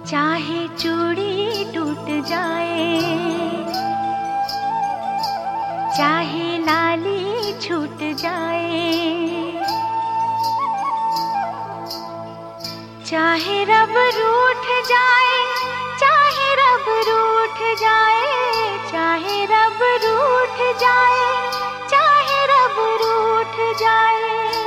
चाहे चूड़ी टूट जाए, चाहे लाली छूट जाए, चाहे रब रूठ जाए, चाहे रब रूठ जाए, चाहे रब रूठ जाए, चाहे रब रूठ जाए।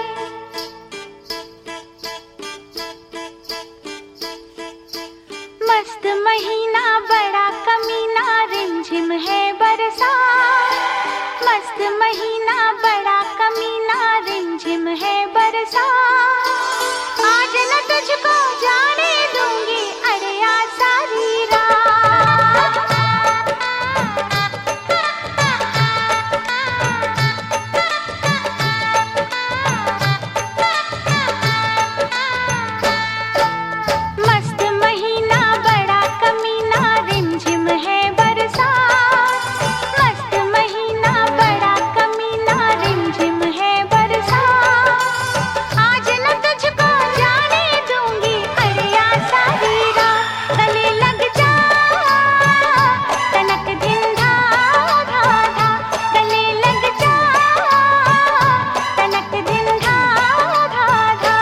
मस्त महीना बड़ा कमीना, रिमझिम है बरसात। मस्त महीना बड़ा कमीना, रिमझिम है बरसात। आज न तुझको जाने दूंगी अड़िया सारी रात। मस्त महीना बड़ा कमीना, रिमझिम है बरसात। मस्त महीना बड़ा कमीना, रिमझिम है बरसात। आज न तुझको जाने दूंगी अड़िया सारी रात। गले लग जा तनक धिंधा धा धा, गले लग जा तनक धिंधा धा धा।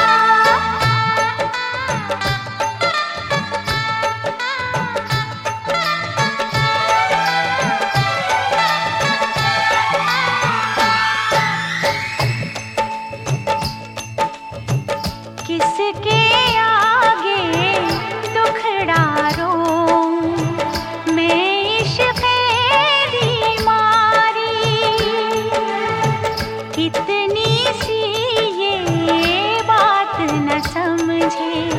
किसके आगे दुखड़ा रोऊं मैं इश्क़े मारी। कितनी सी ये बात न समझे